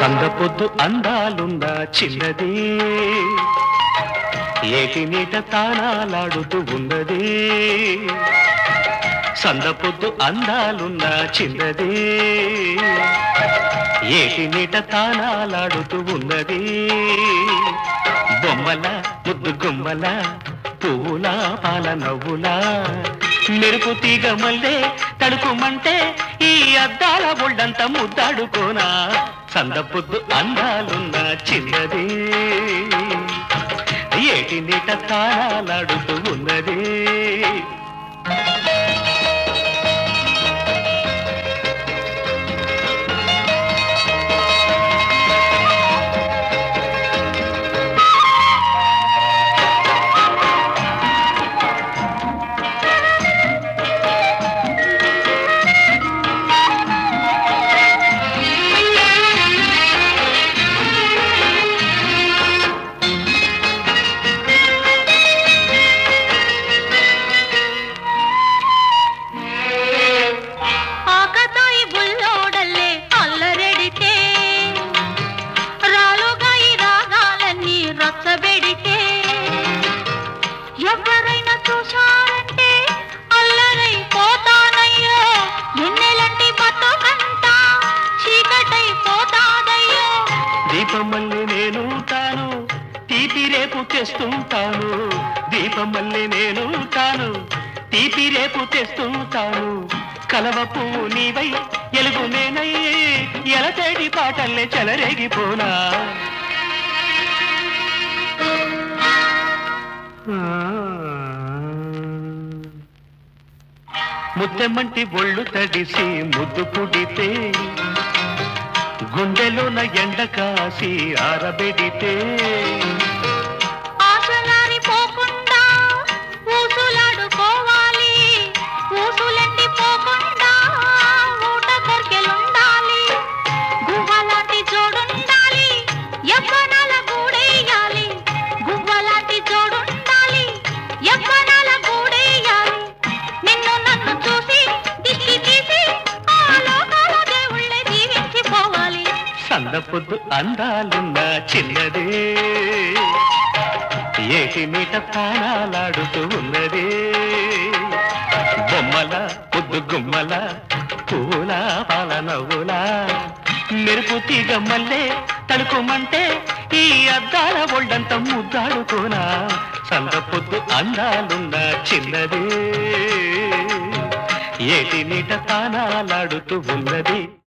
సందపొద్దు అందాలున్న చిన్నది ఏటి నీట తానాలాడుతూ ఉన్నది. సందపొద్దు అందాలున్న చిన్నది ఏటి నీట తానాలాడుతూ ఉన్నది. బొమ్మల ముద్దు గుమ్మల పువ్వుల పాల నవ్వులా మెరుపు తీగ మల్లే తడుకుమంటే ఈ అద్దాల ఒళ్ళంత ముద్దాడుకోనా. సందపొద్దు అందాలున్న చిన్నది ఏటి నీట తాళాలాడుతూ ఉన్నది. ఎవరైనా చూశారంటే అల్లరై పోతానయ్యో, ఎన్నెలంటి బతుకంట చీకటై పోతాదయ్యో. దీపమల్లి నేను తాను తీపి రేపు తెస్తుంటాను, దీపమల్లి నేను తాను తీపి రేపు తెస్తుంటాను. కలవ పువ్వు నీవై ఎలుగు నేనై ఎలతేడి పాటల్లే చెలరేగిపోనా. ముత్తెమ్మంటి ఒళ్ళు తడిసి ముద్దు పుడితే గుండెలోన ఎండ కాసి ఆరబెడితే ఆశలారి పోకుండా ఊసులాడుకోవాలి, ఊసులెండి పోకుండా ఊట కొర్కెలుండాలి. గువ్వలాంటి జోడుండాలి, యవ్వనాల గూడేయాలి. గువ్వలాంటి జోడుండాలి, యవ్వనాల గూడేయాలి. నిన్ను నన్ను చూసి దిష్టి తీసి ఆ లోకాల దేవుళ్ళే జీవించిపోవాలి. సందపొద్దు అందాలున్న చిన్నది ఏటి మీట తాళాలాడుతూ ఉన్నది. బొమ్మల ముద్దు గుమ్మల పూల పాల నవ్వులా మెరుపు తీగ మల్లే తడుకుమంటే ఈ అద్దాల ఒళ్ళంత ముద్దాడుకోనా. సందపొద్దు అందాలున్న చిన్నది ఏటి నీట తానాలాడుతూ ఉన్నది.